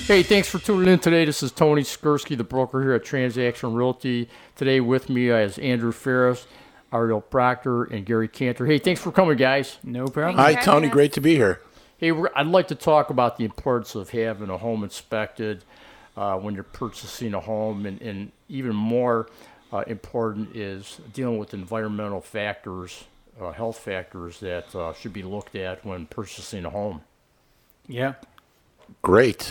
Hey, thanks for tuning in today. This is Tony Skursky, the broker here at Transaction Realty. Today with me is Andrew Ferris, Ariel Proctor, and Gary Cantor. Hey, thanks for coming, guys. No problem. Hi, Tony. Great to be here. Hey, I'd like to talk about the importance of having a home inspected when you're purchasing a home, and even more important is dealing with environmental factors, health factors that should be looked at when purchasing a home. Yeah. Great.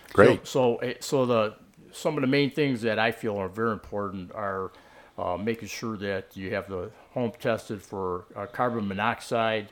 So some of the main things that I feel are very important are making sure that you have the home tested for carbon monoxide,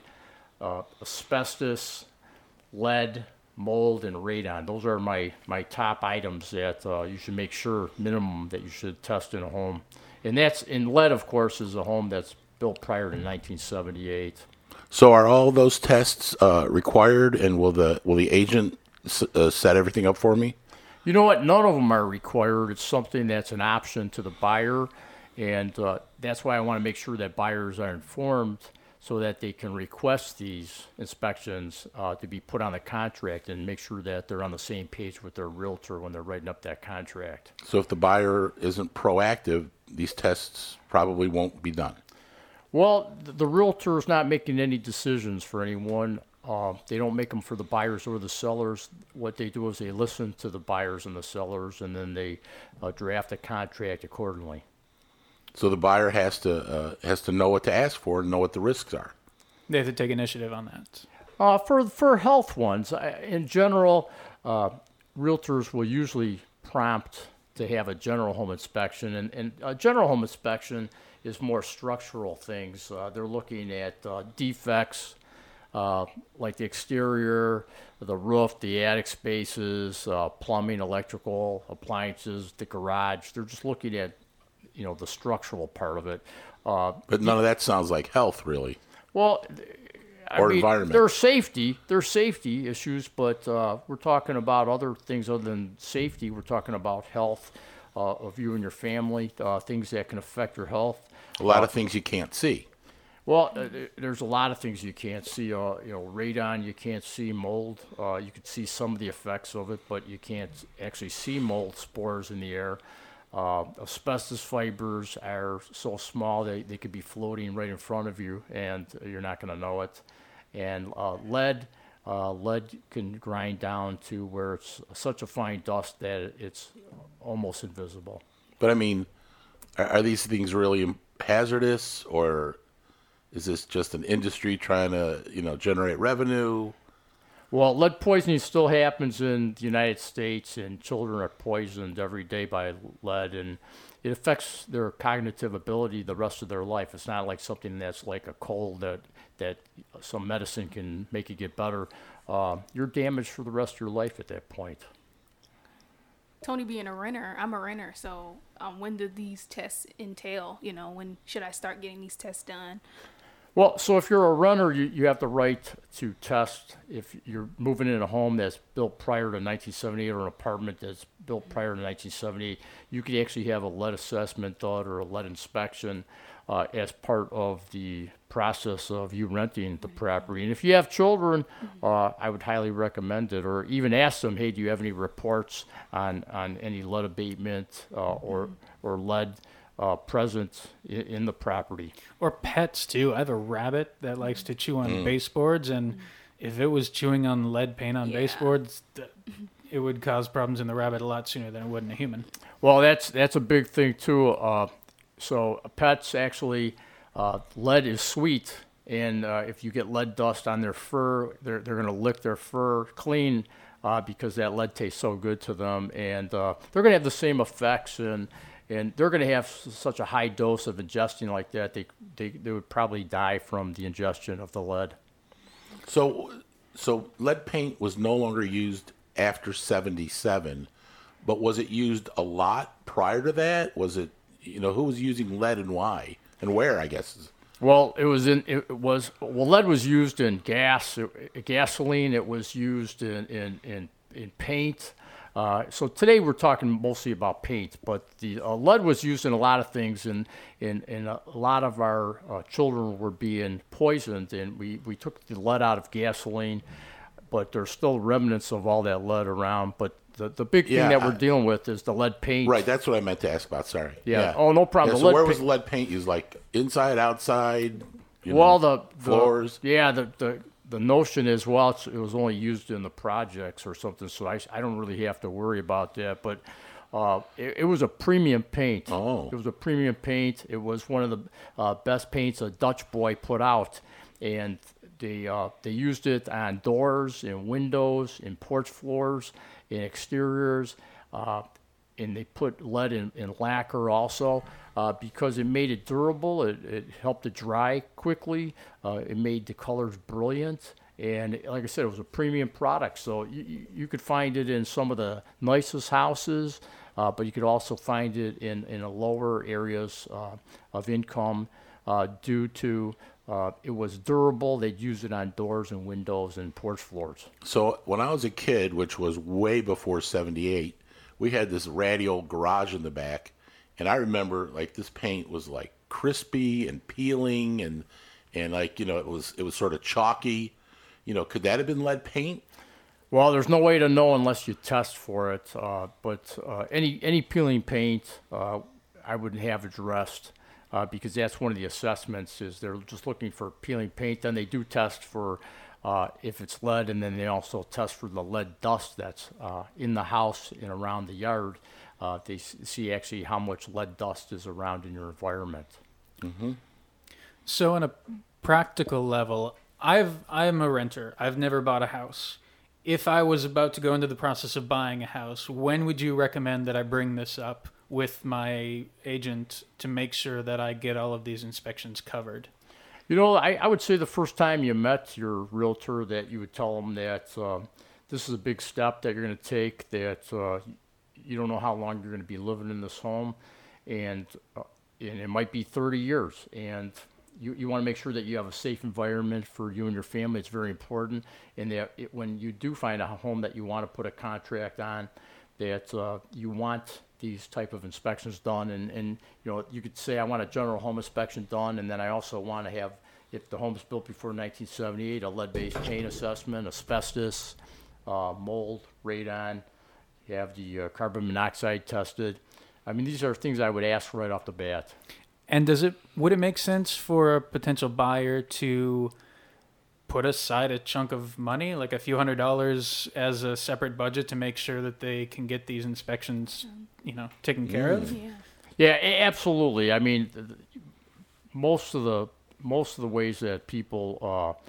asbestos, lead, mold, and radon. Those are my top items that you should make sure minimum that you should test in a home. And that's in lead, of course, is a home that's built prior to 1978. So are all those tests required, and will the agent set everything up for me? You know what? None of them are required. It's something that's an option to the buyer, and that's why I want to make sure that buyers are informed so that they can request these inspections to be put on the contract and make sure that they're on the same page with their realtor when they're writing up that contract. So if the buyer isn't proactive, these tests probably won't be done. Well, the realtor is not making any decisions for anyone. They don't make them for the buyers or the sellers. What they do is they listen to the buyers and the sellers, and then they draft a contract accordingly. So the buyer has to know what to ask for and know what the risks are. They have to take initiative on that. For health ones, in general, realtors will usually prompt to have a general home inspection, and a general home inspection is more structural things. They're looking at defects, like the exterior, the roof, the attic spaces, plumbing, electrical, appliances, the garage. They're just looking at, the structural part of it. But none of that sounds like health, really. Well, Environment. There's safety issues, but we're talking about other things other than safety. We're talking about health of you and your family, things that can affect your health. A lot of things you can't see. Well, there's a lot of things you can't see. Radon, you can't see mold. You could see some of the effects of it, but you can't actually see mold spores in the air. Asbestos fibers are so small they could be floating right in front of you, and you're not going to know it. And lead can grind down to where it's such a fine dust that it's almost invisible. But I mean, are these things really hazardous, or is this just an industry trying to, generate revenue? Well, lead poisoning still happens in the United States, and children are poisoned every day by lead, and it affects their cognitive ability the rest of their life. It's not like something that's like a cold that some medicine can make you get better. You're damaged for the rest of your life at that point. Tony being a renter, I'm a renter, so when do these tests entail? When should I start getting these tests done? Well, so if you're a renter, you have the right to test. If you're moving in a home that's built prior to 1978 or an apartment that's built prior to 1978, you could actually have a lead assessment done or a lead inspection as part of the process of you renting the property. And if you have children, I would highly recommend it, or even ask them, hey, do you have any reports on any lead abatement or lead present in the property? Or pets, too. I have a rabbit that likes to chew on baseboards, and if it was chewing on lead paint on baseboards, it would cause problems in the rabbit a lot sooner than it would in a human. Well, that's a big thing, too. So pets actually, lead is sweet, and if you get lead dust on their fur, they're going to lick their fur clean because that lead tastes so good to them, and they're going to have the same effects, and they're going to have such a high dose of ingesting like that, they would probably die from the ingestion of the lead. So lead paint was no longer used after 77, but was it used a lot prior to that? Was it, who was using lead and why and where, I guess? Well, lead was used in gasoline. It was used in paint. So today we're talking mostly about paint, but the lead was used in a lot of things, and a lot of our children were being poisoned, and we took the lead out of gasoline, but there's still remnants of all that lead around. But The big thing Yeah, that we're dealing with is the lead paint. Right, that's what I meant to ask about. Sorry. Yeah. Oh, no problem. Yeah, The so where lead was paint- lead paint used? Like inside, outside? Well, the floors. Yeah, the notion is, well, it was only used in the projects or something, so I don't really have to worry about that. But it was a premium paint. Oh. It was a premium paint. It was one of the best paints a Dutch boy put out, and they used it on doors and windows, in porch floors, in exteriors, and they put lead in lacquer also. Because it made it durable, it helped it dry quickly, it made the colors brilliant, and like I said, it was a premium product, so you could find it in some of the nicest houses, but you could also find it in the lower areas of income due to it was durable. They'd use it on doors and windows and porch floors. So when I was a kid, which was way before 78, we had this ratty old garage in the back. And I remember, like, this paint was like crispy and peeling, and like, it was sort of chalky. Could that have been lead paint? Well, there's no way to know unless you test for it. But any peeling paint, I would have addressed because that's one of the assessments. Is they're just looking for peeling paint. Then they do test for if it's lead, and then they also test for the lead dust that's in the house and around the yard. They see actually how much lead dust is around in your environment. Mm-hmm. So on a practical level, I'm a renter. I've never bought a house. If I was about to go into the process of buying a house, when would you recommend that I bring this up with my agent to make sure that I get all of these inspections covered? I would say the first time you met your realtor that you would tell them that this is a big step that you're going to take, that you don't know how long you're going to be living in this home, and it might be 30 years, and you want to make sure that you have a safe environment for you and your family. It's very important, and that when you do find a home that you want to put a contract on, that you want these type of inspections done, and you could say, I want a general home inspection done, and then I also want to have, if the home is built before 1978, a lead-based paint assessment, asbestos, mold, radon. You have the carbon monoxide tested. I mean, these are things I would ask right off the bat. And would it make sense for a potential buyer to put aside a chunk of money, like a few $100s as a separate budget to make sure that they can get these inspections, taken care of? Yeah, absolutely. I mean, most of the ways that people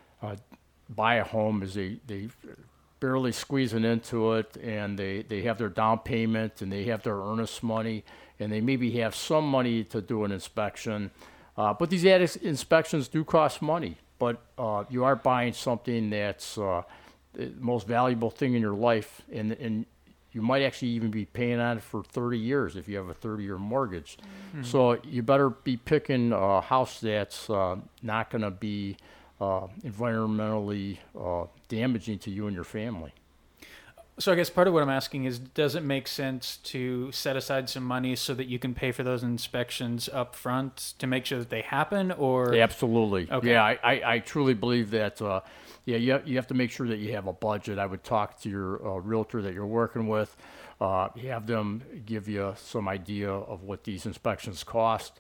buy a home is they barely squeezing into it, and they have their down payment, and they have their earnest money, and they maybe have some money to do an inspection. But these inspections do cost money. But you are buying something that's the most valuable thing in your life, and you might actually even be paying on it for 30 years if you have a 30-year mortgage. Mm-hmm. So you better be picking a house that's not going to be environmentally damaging to you and your family. So I guess part of what I'm asking is, does it make sense to set aside some money so that you can pay for those inspections up front to make sure that they happen, or? Absolutely. Okay. Yeah, I truly believe that, you have to make sure that you have a budget. I would talk to your realtor that you're working with, have them give you some idea of what these inspections cost.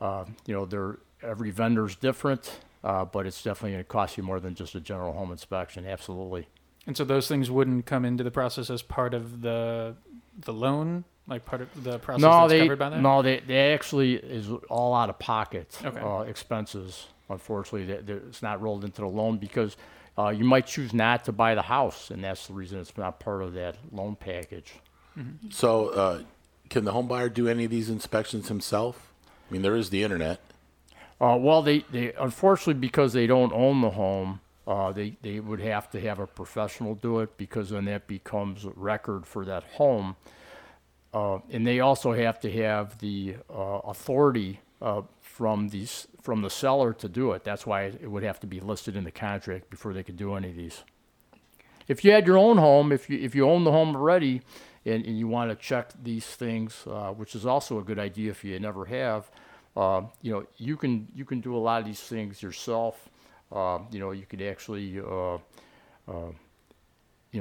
Every vendor's different, but it's definitely going to cost you more than just a general home inspection. Absolutely. And so those things wouldn't come into the process as part of the loan, like part of the process covered by that? No, they actually is all out of pocket expenses. Unfortunately, it's not rolled into the loan because you might choose not to buy the house, and that's the reason it's not part of that loan package. Mm-hmm. So can the home buyer do any of these inspections himself? I mean, there is the internet. Well, they unfortunately, because they don't own the home, they would have to have a professional do it, because then that becomes a record for that home. And they also have to have the authority from the seller to do it. That's why it would have to be listed in the contract before they could do any of these. If you had your own home, if you own the home already, and you want to check these things, which is also a good idea if you never have, you can do a lot of these things yourself. You could actually,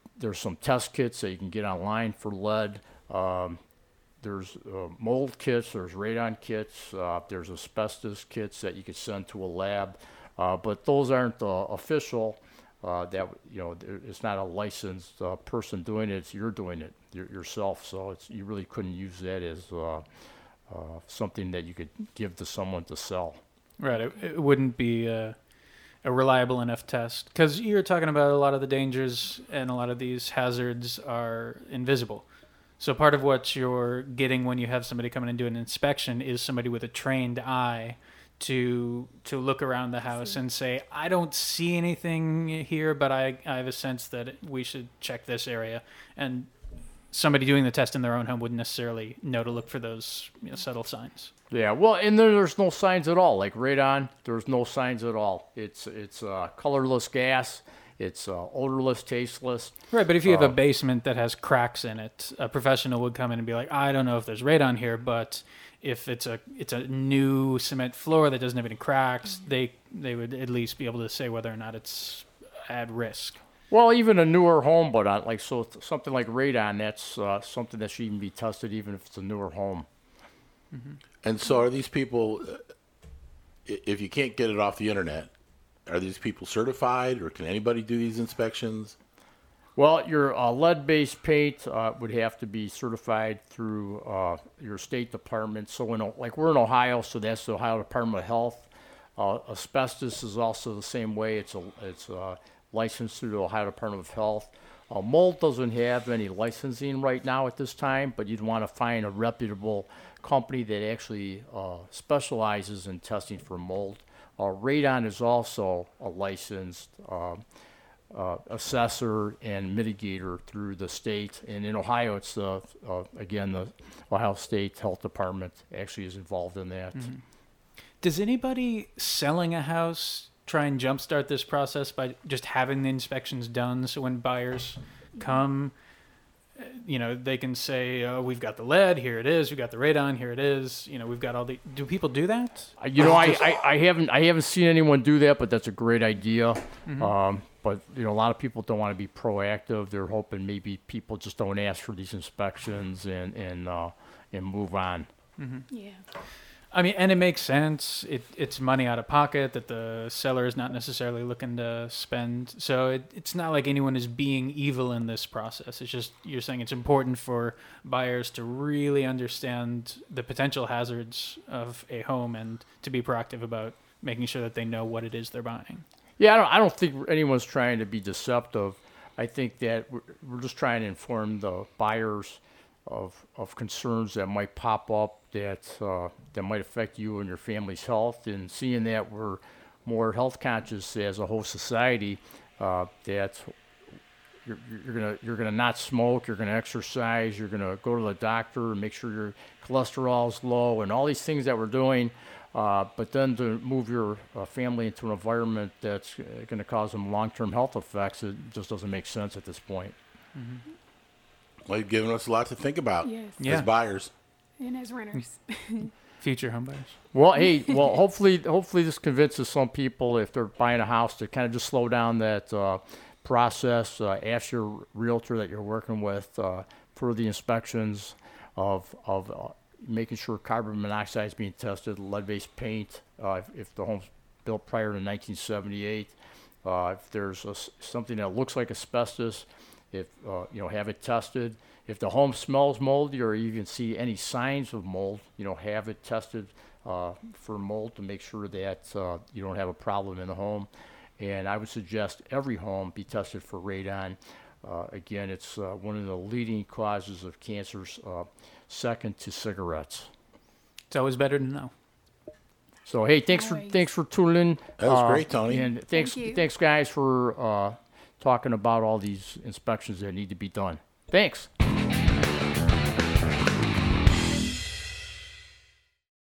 there's some test kits that you can get online for lead. There's mold kits, there's radon kits, there's asbestos kits that you could send to a lab, but those aren't official. It's not a licensed person doing it. It's you're doing it yourself. So you really couldn't use that as something that you could give to someone to sell. Right. It wouldn't be a reliable enough test because you're talking about a lot of the dangers and a lot of these hazards are invisible. So part of what you're getting when you have somebody come in and do an inspection is somebody with a trained eye to look around the house and say, I don't see anything here, but I have a sense that we should check this area. And somebody doing the test in their own home wouldn't necessarily know to look for those subtle signs. Yeah, well, and there's no signs at all. Like radon, there's no signs at all. It's colorless gas. It's odorless, tasteless. Right, but if you have a basement that has cracks in it, a professional would come in and be like, I don't know if there's radon here, but if it's a new cement floor that doesn't have any cracks, they would at least be able to say whether or not it's at risk. Well, even a newer home, but something like radon, that's something that should even be tested, even if it's a newer home. Mm-hmm. And so, are these people? If you can't get it off the internet, are these people certified, or can anybody do these inspections? Well, your lead-based paint would have to be certified through your state department. So, we're in Ohio, so that's the Ohio Department of Health. Asbestos is also the same way. It's licensed through the Ohio Department of Health. Mold doesn't have any licensing right now at this time, but you'd want to find a reputable company that actually specializes in testing for mold. Radon is also a licensed assessor and mitigator through the state. And in Ohio, it's the Ohio State Health Department actually is involved in that. Mm-hmm. Does anybody selling a house try and jumpstart this process by just having the inspections done so when buyers come, they can say, oh, we've got the lead, here it is, we've got the radon, here it is, we've got all the... Do people do that? I haven't seen anyone do that, but that's a great idea. Mm-hmm. But a lot of people don't want to be proactive. They're hoping maybe people just don't ask for these inspections and move on. Mm-hmm. Yeah. I mean, and it makes sense. It's money out of pocket that the seller is not necessarily looking to spend. So it's not like anyone is being evil in this process. It's just you're saying it's important for buyers to really understand the potential hazards of a home and to be proactive about making sure that they know what it is they're buying. Yeah, I don't think anyone's trying to be deceptive. I think that we're just trying to inform the buyers of concerns that might pop up that might affect you and your family's health, and seeing that we're more health conscious as a whole society, that you're gonna not smoke, you're gonna exercise, you're gonna go to the doctor and make sure your cholesterol is low, and all these things that we're doing. But then to move your family into an environment that's going to cause them long-term health effects, it just doesn't make sense at this point. Mm-hmm. Well, you've given us a lot to think about Yes. as buyers. And as renters. Future home buyers. Well, hopefully this convinces some people, if they're buying a house, to kind of just slow down that process. Ask your realtor that you're working with for the inspections of making sure carbon monoxide is being tested, lead-based paint, if the home's built prior to 1978, if there's something that looks like asbestos, if have it tested. If the home smells moldy or you can see any signs of mold, have it tested for mold to make sure that you don't have a problem in the home. And I would suggest every home be tested for radon. Again, it's one of the leading causes of cancers, second to cigarettes. It's always better to know. So hey, thanks for tuning in. That was great, Tony. And thanks guys for talking about all these inspections that need to be done. Thanks.